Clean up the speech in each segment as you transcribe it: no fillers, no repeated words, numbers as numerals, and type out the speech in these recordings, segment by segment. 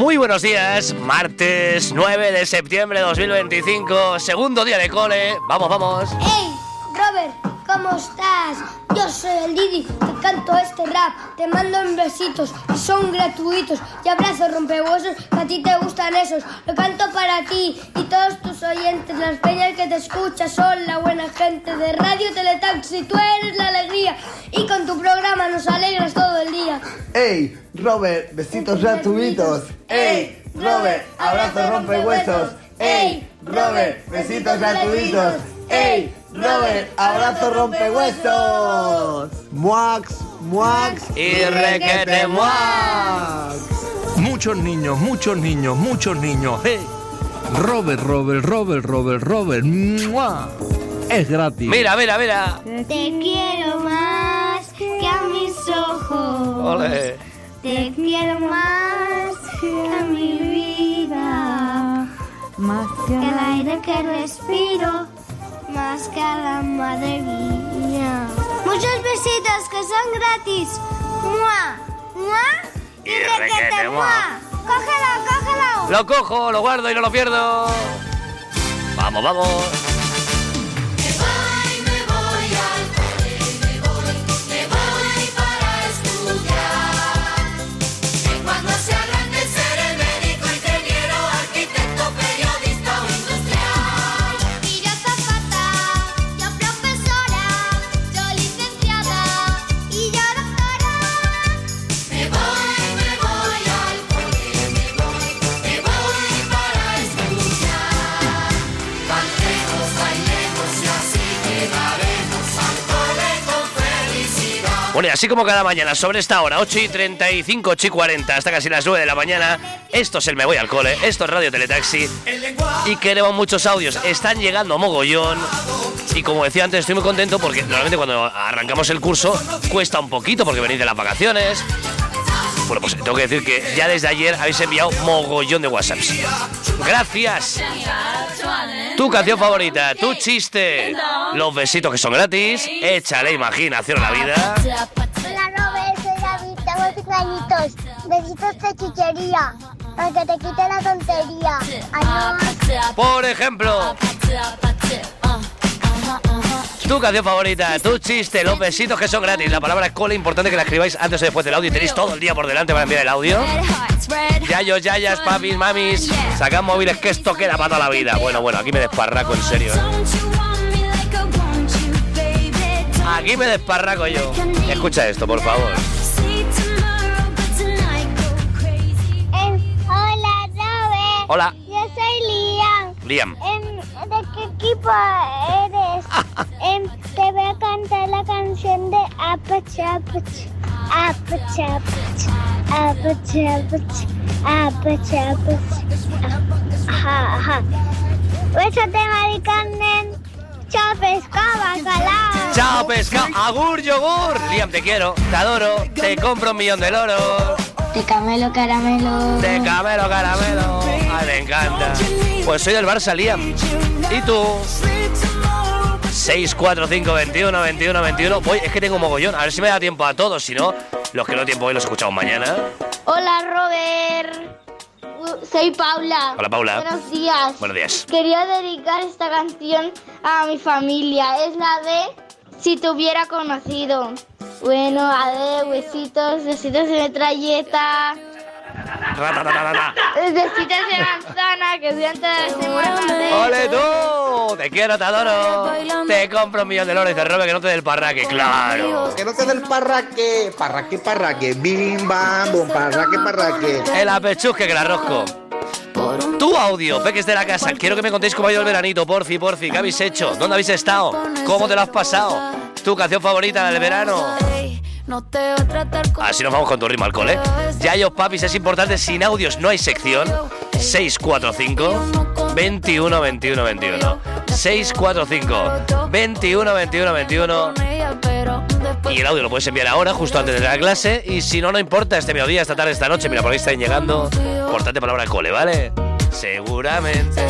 Muy buenos días, martes 9 de septiembre de 2025, segundo día de cole. Vamos, vamos. ¡Hey, Robert! ¿Cómo estás? Yo soy el Didi, te canto este rap, te mando en besitos y son gratuitos y abrazos rompehuesos que a ti te gustan esos. Lo canto para ti y todos tus oyentes, las peñas que te escuchan son la buena gente de Radio Teletaxi. Tú eres la alegría y con tu programa nos alegras todo el día. ¡Ey, Robert! Besitos gratuitos. ¡Ey, Robert! Abrazos rompehuesos. ¡Ey, Robert! Besitos gratuitos. ¡Ey, Robert! ¡Abrazo rompehuesos! ¡Muax, muax! Y requete muax. Muchos niños. ¡Hey! Robert. ¡Mua! Es gratis. Mira. Te quiero más que a mis ojos. Ole. Te quiero más que a mi vida. Más Que el aire que respiro. Más que a la madre mía. Muchos besitos que son gratis. ¡Mua! ¡Mua! Y requete mua. ¡Cógelo! Lo cojo, lo guardo y no lo pierdo. Vamos. Bueno, y así como cada mañana sobre esta hora, 8:35, 8:40, hasta casi las 9 de la mañana, esto es el Me Voy al Cole, esto es Radio Teletaxi, y queremos muchos audios, están llegando mogollón, y como decía antes, estoy muy contento porque normalmente cuando arrancamos el curso cuesta un poquito porque venís de las vacaciones. Bueno, pues tengo que decir que ya desde ayer habéis enviado mogollón de WhatsApps. ¡Gracias! Tu canción favorita, tu chiste, los besitos que son gratis, échale imaginación a la vida. Hola Robert, soy David, tengo 5 añitos. Besitos de chuchería, para que te quite la tontería. Adiós. Por ejemplo, tu canción favorita, tu chiste, los besitos que son gratis. La palabra cole, importante que la escribáis antes o después del audio. Y tenéis todo el día por delante para enviar el audio. Yayos, yayas, papis, mamis, sacad móviles que esto queda para toda la vida. Bueno, aquí me desparraco, en serio, Aquí me desparraco yo. Escucha esto, por favor. Hola Robert. Hola. Yo soy Liam. ¿De qué equipo eres? Te voy a cantar la canción de Apach, Apach, Apach, Apach, Apach, Apach, Apach, Apach. Ajá. Bésate, maricanen. Chao, pescado, bacalao. Chao, pescado. Agur, yogur. Liam, te quiero, te adoro, te compro 1.000.000 de loros. De camelo, caramelo. De camelo, caramelo. Ay, me encanta. Pues soy del Barça, Liam. ¿Y tú? 645212121. Voy, es que tengo mogollón. A ver si me da tiempo a todos. Si no, los que no tiempo hoy los escuchamos mañana. Hola Robert. Soy Paula. Hola, Paula. Buenos días. Buenos días. Quería dedicar esta canción a mi familia. Es la de Si te hubiera conocido. Bueno, adiós, besitos de metralleta. Besitos de manzana, que durante la semana. ¡Ole tú! Te quiero, te adoro. Te compro 1.000.000 de loros y te robe que no te dé el parraque, claro. Que no te dé el parraque. Parraque. Bim, bam, bum, parraque. El apechusque que la rosco. Tu audio, peques de la casa. Quiero que me contéis cómo ha ido el veranito, porfi. ¿Qué habéis hecho? ¿Dónde habéis estado? ¿Cómo te lo has pasado? ¿Tu canción favorita del verano? Así nos vamos con tu ritmo al cole. Yayos, papis, es importante, sin audios no hay sección. 645 21 21 21. 645 21 21 21. Y el audio lo puedes enviar ahora, justo antes de la clase. Y si no, no importa, este mediodía, esta tarde, esta noche. Mira, por ahí están llegando. Importante palabra cole, ¿vale? Seguramente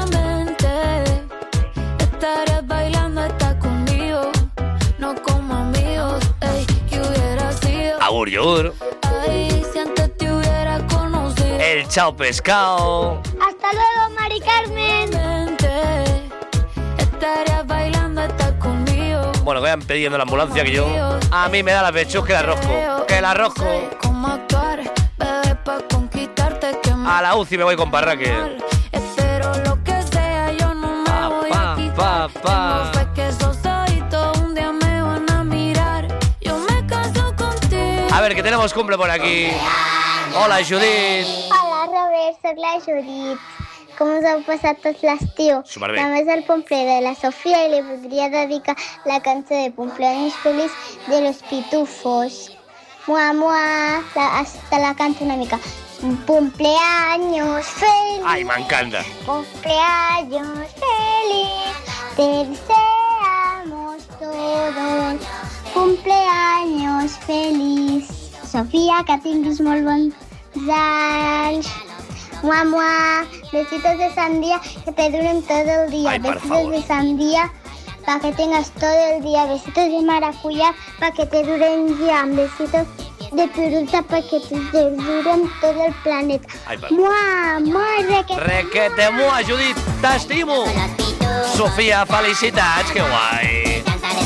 estarías bailando hasta conmigo, no como amigos, ey, que hubiera sido. Agur, yogur. Ay, si antes te hubiera conocido. el chao pescado. Hasta luego, Mari Carmen. Estarías bailando hasta conmigo. Bueno, que vayan pidiendo la ambulancia que yo... A mí me da la pechos que la rosco. Que la rosco. Cómo actuar, bebé, pa' conquistarte que me... A la UCI me voy con Parraque. Espero lo que sea, yo no me voy a quitar. Tengo fe que esos ojitos un día me van a mirar. Yo me caso contigo. A ver, que tenemos cumple por aquí. Hola, Judit. Hola, Robert, soc la Judit. Com us heu passat tot l'estiu? Superbé. També és el cumple de la Sofia i li voldria dedicar la cançó de Cumpleaños Feliz de los Pitufos. Mua, mua, hasta la canto una mica. Cumpleaños feliz. Ay, me encanta. Cumpleaños feliz. Te deseamos todos. Cumpleaños feliz. Sofía, que tinguis molt bons anys. Mua, mua. Besitos de sandía que te duren todo el día. Ay, por Besitos favor. de sandía para que tengas todo el día. Besitos de maracuyá para que te duren ya. Besitos de piruta para que te duren todo el planeta. Ay, por Mua, mua, Requete mua, Judit, t'estimo. Sofia, felicitats, que guai.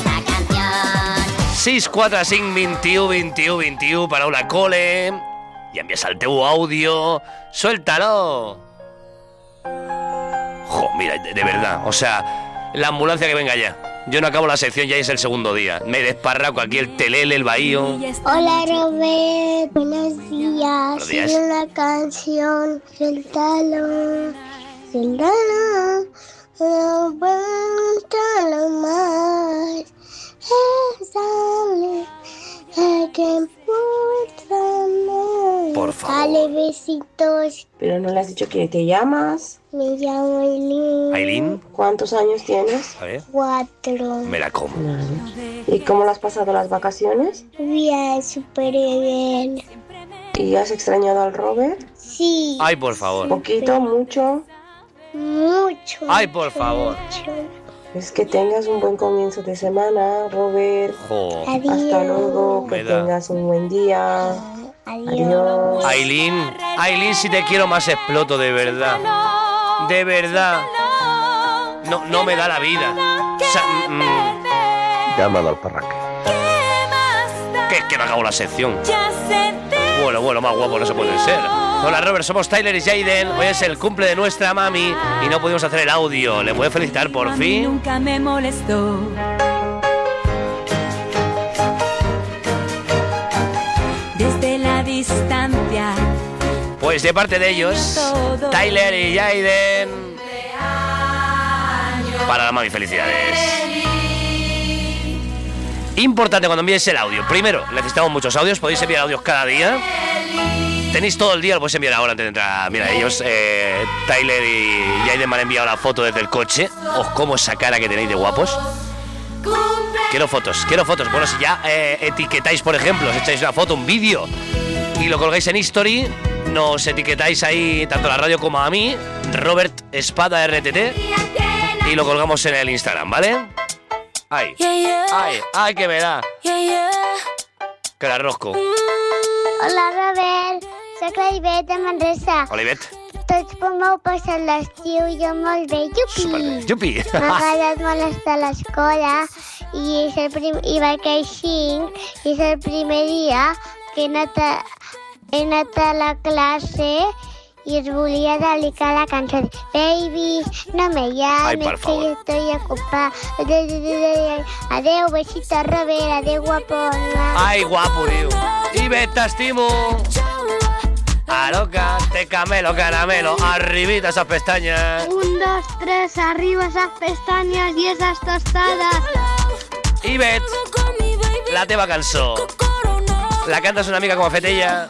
645 21 21 21 paraula cole i envies el teu àudio. Suéltalo. Jo, mira, de verdad, o sea, la ambulancia que venga ya. Yo no acabo la sección, ya es el segundo día. Me desparraco aquí el telele, el bahío. Hola, Robert. Buenos días. Buenos días. Sigue la canción. Suéltalo. Suéltalo. Suéltalo más. Por favor. Dale besitos. Pero no le has dicho que te llamas. Me llamo Aileen. Aileen, ¿Cuántos años tienes? a ver, 4. me la como. ¿Y cómo lo has pasado las vacaciones? Bien, súper bien. ¿Y has extrañado al Robert? Sí. Ay, por favor. ¿Poquito? ¿Mucho? Mucho. Ay, por favor. Mucho. Es que tengas un buen comienzo de semana, Robert. Jo. Adiós. Hasta luego, que Me da. tengas un buen día. Adiós. Aileen, si te quiero más exploto, de verdad. De verdad. No me da la vida. O sea, Llámalo al Parraque. que es que me acabo la sección. Bueno, más guapo no se puede ser. Hola, Robert, somos Tyler y Jaden. Hoy es el cumple de nuestra mami y no pudimos hacer el audio. ¿Le puedes felicitar por fin? Nunca me molestó. Desde la distancia. Pues de parte de ellos, Tyler y Jaden. Para la mami, felicidades. Importante cuando enviéis el audio. Primero, necesitamos muchos audios. Podéis enviar audios cada día. Tenéis todo el día, lo podéis enviar ahora antes de entrar. Mira, ellos, Tyler y Jaden me han enviado la foto desde el coche. Os como esa cara que tenéis de guapos. Quiero fotos. Bueno, si ya etiquetáis, por ejemplo, os echáis una foto, un vídeo y lo colgáis en History, nos etiquetáis ahí tanto a la radio como a mí, Robert Espada RTT, y lo colgamos en el Instagram, ¿vale? Ay, que me da. Que la rosco. Hola, Robert. Soc la Ivet de Manresa. Olivet. Tots m'heu passat l'estiu i jo molt bé. Superbé. Yupi! Yupi. M'ha agradat molt estar a l'escola i vaig al 5 i és el primer dia que he anat a la classe y os volia dedicar la canción Babies, no me llames, por que favor. yo estoy ocupada. Adeu, besito, Robert, adeu, guapo. Ay, guapo, tío. Ivet, te estimo. A loca, te camelo, caramelo. Arribita esas pestañas. 1, 2, 3, arriba esas pestañas y esas tostadas. Ivet, la teva cançó. La cantas una amiga como Fetella.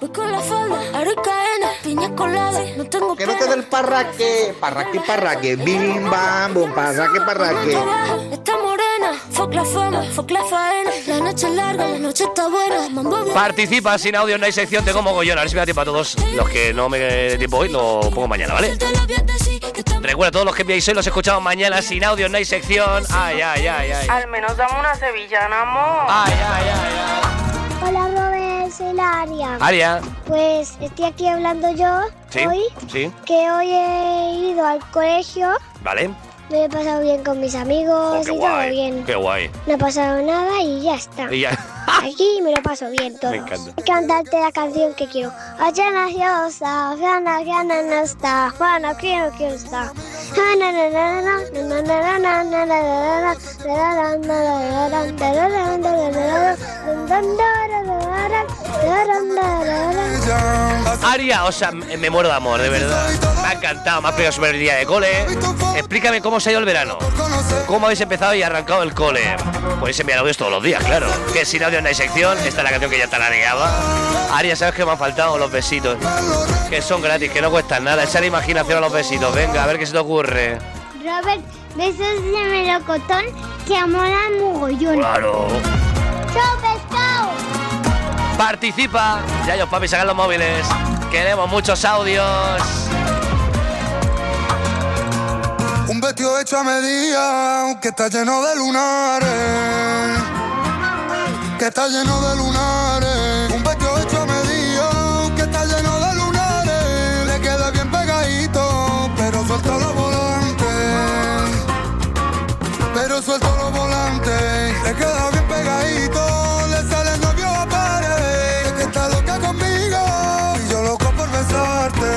Que no te dé el parraque, parraque, bim bam, bum, parraque. Está morena, fuck la fama, fuck la faena. La noche es larga, la noche está buena. Participa sin audio, no hay sección, tengo mogollón. A ver si me da tiempo a todos. Los que no me dé tiempo hoy, lo pongo mañana, ¿vale? Recuerda, todos los que enviáis hoy los escuchamos mañana. Sin audio, no hay sección. Ay. Al menos dame una sevillana, amor. Ay. Hola, Robert, soy la Aria. Aria. Pues estoy aquí hablando yo hoy, que hoy he ido al colegio. Vale. Me he pasado bien con mis amigos qué y guay, todo bien. Qué guay. No he pasado nada y ya está. Y ya. Aquí me lo paso bien todo. Me encanta. Voy a cantarte la canción que quiero. Allá Diosa, Gana no está, Juana quiero está. Aria, o sea, me muero de amor, de verdad. Me ha encantado, me ha pegado súper el día de cole. Explícame cómo se ha ido el verano. ¿Cómo habéis empezado y arrancado el cole? Podéis enviar audios todos los días, claro. Que sin audio no hay sección, esta es la canción que ya tarareaba. Aria, ¿sabes qué me han faltado? Los besitos. Que son gratis, que no cuestan nada. Esa es la imaginación a los besitos. Venga, a ver qué se te ocurre. Robert, besos de melocotón que molan mogollón. Claro. ¡Chao, pescado! Participa. Ya ellos, papi, sacan los móviles. Queremos muchos audios. Un vestido hecho a medida que está lleno de lunares. Que está lleno de lunares. Un vestido hecho a medida que está lleno de lunares. Le queda bien pegadito, pero suelta los volantes. Pero suelta los volantes. Le queda bien pegadito. Le sale el novio a pared. Es que está loca conmigo y yo loco por besarte.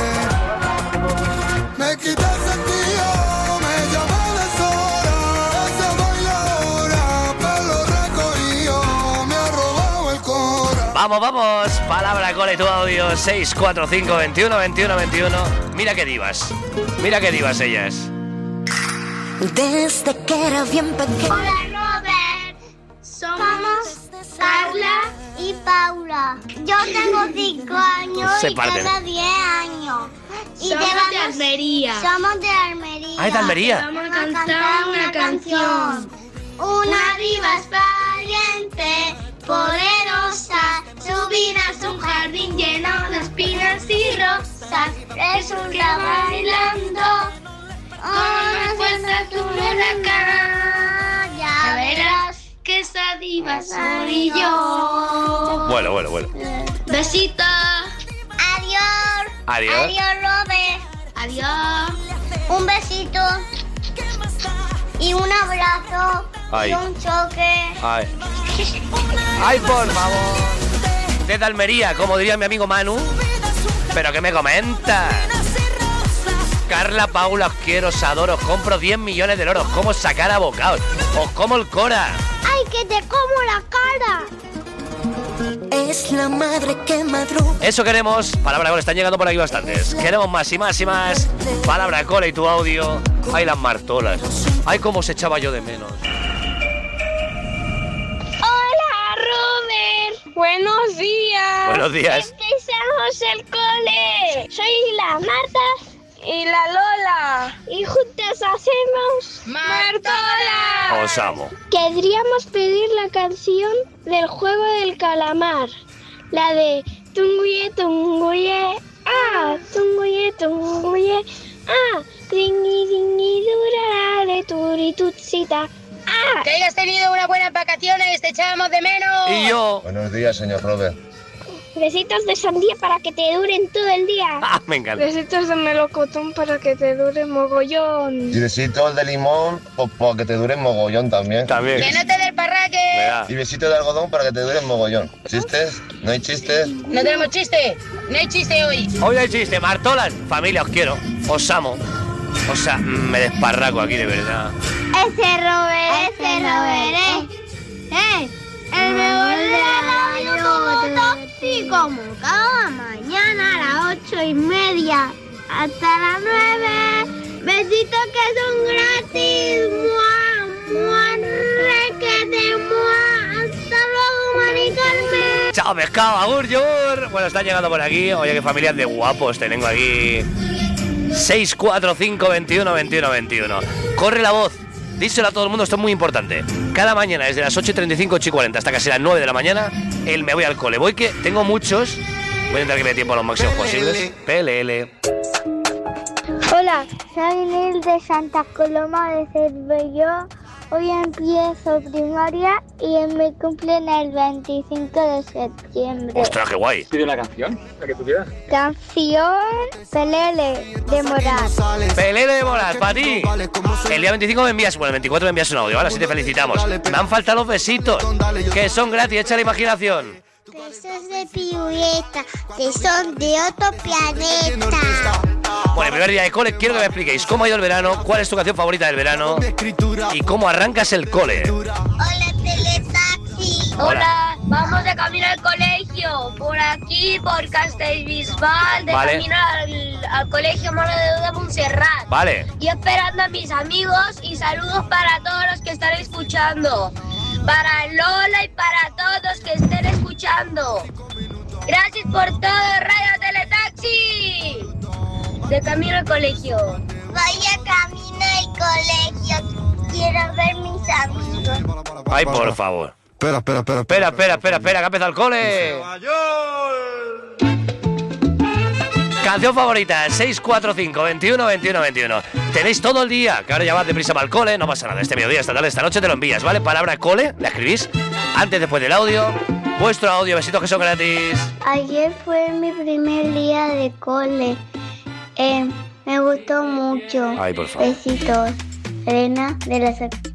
Me quita el sentido, me llama deshora. Ese bailadora, pelo recogido, me ha robado el cora. Vamos, palabra cole, tu audio 645 21 21 21. Mira qué divas ellas. Desde que era bien pequeña. Hola, Robert. Somos Carla y Paula. Yo tengo 5 años Se y parten. Carla 10 años. Y Somos de Almería. Somos de Almería. Ah, ¿es de Almería? Vamos a cantar una canción. Una diva es valiente, poderosa. Su vida es un jardín lleno de espinas y rosas. Resulta bailando. Con las fuerzas de un huracán. Ya verás. Que esa diva soy yo. Bueno. Besito. Adiós. Adiós. Adiós, Robert. Adiós. Un besito. Y un abrazo. Ay. Y un choque. Ay, por favor. Desde Almería, como diría mi amigo Manu. Pero que me comenta. Carla, Paula, os quiero, os adoro, os compro 10 millones de euros. ¿Cómo sacar a bocados? Os como el cora. ¡Ay, que te como la cara! Es la madre que madruga. Eso queremos. Palabra cole, están llegando por aquí bastantes. Queremos más y más y más. Palabra cole y tu audio. Ay, las martolas. Ay, cómo se echaba yo de menos. Hola, Robert. Buenos días. Buenos días. Empezamos el cole. Soy la Marta y la Lola. Y juntas hacemos Martola. Os amo. Querríamos pedir la canción del juego del calamar. La de Tunguye, Tunguye. Ah, Tunguye, Tunguye. Ah, Dingi, Dingi, Durarare, Turitutsita. Ah. Que hayas tenido unas buenas vacaciones, te echábamos de menos. Y yo. Buenos días, señor Robert. Besitos de sandía para que te duren todo el día. Ah, me encanta. Besitos de melocotón para que te dure mogollón. Y besitos de limón, pues para que te dure mogollón también. También. Que no te des parraque. Verá. Y besitos de algodón para que te dure mogollón. ¿Chistes? ¿No hay chistes? No tenemos chiste. No hay chiste hoy. Hoy hay chiste, Martolas. Familia, os quiero. Os amo. O sea, me desparraco aquí, de verdad. Ese Robert, el mejor de la radio todo y como cada mañana a las 8:30 hasta las 9. Besitos que son gratis. ¡Mua! ¡Mua! ¡Requete! ¡Mua! ¡Hasta luego, Mari Carmen! Chao, pescado, agur, yogur. Bueno, están llegando por aquí. Oye, qué familias de guapos tengo aquí. 645 21 21 21. Corre la voz. Díselo a todo el mundo, esto es muy importante. Cada mañana, desde las 8:35, 8:40 hasta casi las 9 de la mañana, el me voy al cole. Voy que tengo muchos. Voy a intentar que me dé tiempo a los máximos posibles. PLL. Hola, soy Lil de Santa Coloma de Cervelló hoy empiezo primaria y me cumplen el 25 de septiembre. ¡Ostras, qué guay! Pide una canción, la que tú quieras. Canción Pelele de Morat. Pelele de Morat, para ti. El día 25 me envías, bueno, el 24 me envías un audio, ahora sí te felicitamos. Me han faltado los besitos, que son gratis, echa la imaginación. Besos de piruleta, que son de otro planeta. Bueno, el primer día de cole, quiero que me expliquéis cómo ha ido el verano, cuál es tu canción favorita del verano y cómo arrancas el cole. Hola, Teletaxi. Hola, vamos de camino al colegio, por aquí, por Castellbisbal, de Vale. camino al colegio Mano de Duda Montserrat. Vale. Y esperando a mis amigos y saludos para todos los que están escuchando. Para Lola y para todos que estén escuchando. Gracias por todo, Radio Teletaxi. De camino al colegio. Voy a camino al colegio. Quiero ver mis amigos. Ay, por favor. Espera. Espera, que ha empezado el cole. Canción favorita, 645 21 21 21. Tenéis todo el día, que ahora ya vas deprisa para el cole, no pasa nada. Este mediodía, esta tarde, esta noche te lo envías, ¿vale? Palabra cole, la escribís antes, después del audio. Vuestro audio, besitos que son gratis. Ayer fue mi primer día de cole. Me gustó mucho. Ay, por favor. Besitos. Elena de la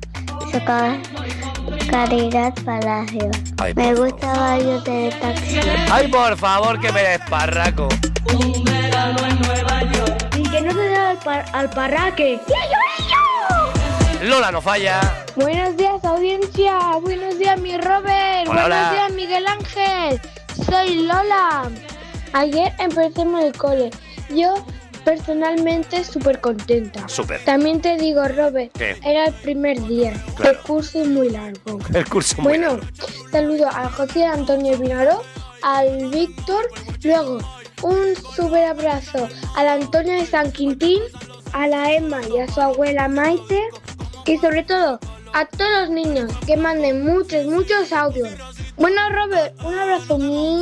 Caridad Palacio. Ay, Me por gusta Radio Teletaxi. Ay, por favor, que me desparraco. Y que no te da al parraque. Lola no falla. Buenos días, audiencia. Buenos días, mi Robert. Hola, hola. Buenos días, Miguel Ángel. Soy Lola. Ayer empecemos el cole. Yo personalmente súper contenta. Súper. También te digo, Robert, ¿Qué? era el primer día. Claro. El curso es muy largo. El curso muy Bueno, largo. saludo a José Antonio Vinaró, al Víctor, luego un súper abrazo al Antonio de San Quintín, a la Emma y a su abuela Maite, y sobre todo a todos los niños que manden muchos audios. Bueno, Robert, un abrazo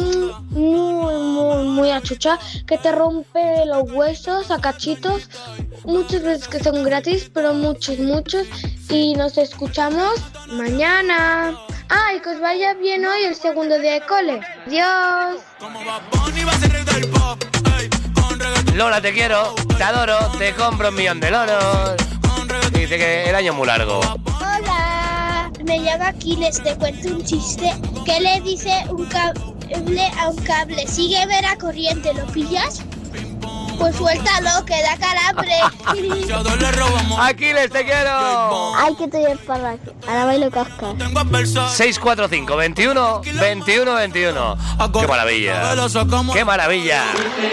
muy achucha, que te rompe los huesos a cachitos, muchas veces que son gratis, pero muchos, y nos escuchamos mañana. Y que os vaya bien hoy el segundo día de cole. Adiós. Lola, te quiero, te adoro, te compro 1.000.000 de loros. Dice que el año es muy largo. Hola, me llamo Aquiles, te cuento un chiste. ¿Qué le dice un cable a un cable? Sígueme la corriente, ¿lo pillas? Pues suéltalo, que da calambre. Aquiles, te quiero. Ay, que estoy en parraque. Ahora bailo cascas. 645 21 21 21. ¡Qué maravilla! ¡Qué maravilla!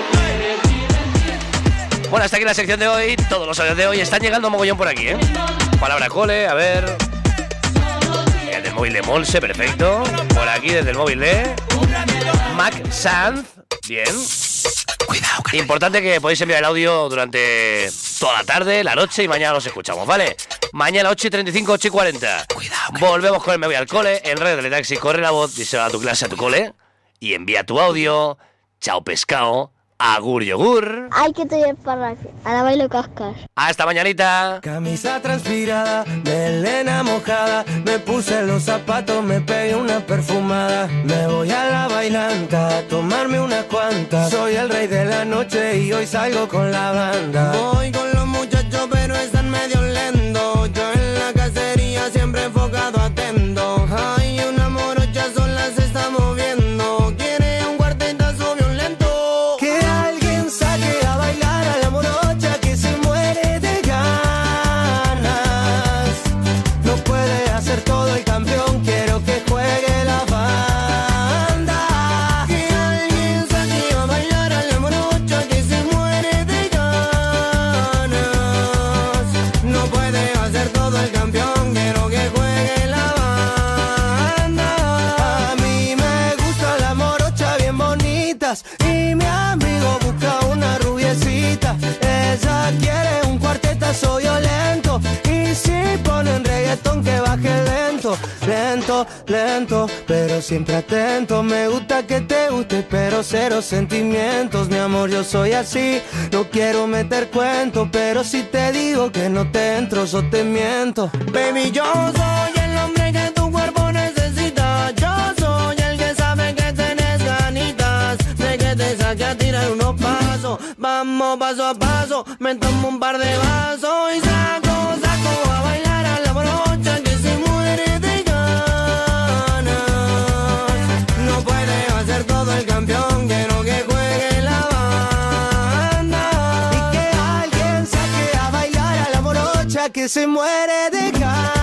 Bueno, hasta aquí la sección de hoy. Todos los audios de hoy están llegando mogollón por aquí, ¿eh? Palabra cole, a ver. El del móvil de Monse, perfecto. Por aquí desde el móvil de Mac Sanz. Bien. Importante que podéis enviar el audio durante toda la tarde, la noche y mañana los escuchamos, ¿vale? Mañana 8:35, 8:40. Volvemos con el Me Voy al Cole en Radio Teletaxi. Corre la voz, díselo a tu clase, a tu cole y envía tu audio. Chao pescado, agur yogur. Ay, que estoy en parraque. Ahora bailo cascas. Hasta mañanita. Camisa transpirada, melena mojada, me puse los zapatos, me pegué una perfumada. Me voy a la bailanta a tomarme unas cuantas. Soy el rey de la noche y hoy salgo con la banda. Voy con los muchachos pero están medio lentos. Yo en la cacería siempre enfocado atento. Hay una morocha sola se está moviendo. Quiere un cuartetazo violento. Que alguien saque a bailar a la morocha que se muere de ganas. No puede hacer todo el campeón, quiero que juegue la banda. Que alguien saque a bailar a la morocha que se muere de ganas. No puede hacer todo el campeón, quiero que juegue la lento, lento, pero siempre atento. Me gusta que te guste, pero cero sentimientos. Mi amor, yo soy así, no quiero meter cuento, pero si te digo que no te entro, yo te miento. Baby, yo soy el hombre que tu cuerpo necesita. Yo soy el que sabe que tenés ganitas de que te saque a tirar unos pasos. Vamos paso a paso, me tomo un par de vasos y saco a bailar a la brocha que se muere de ganas. No puede hacer todo el campeón, quiero que juegue la banda y que alguien saque a bailar a la brocha que se muere de ganas.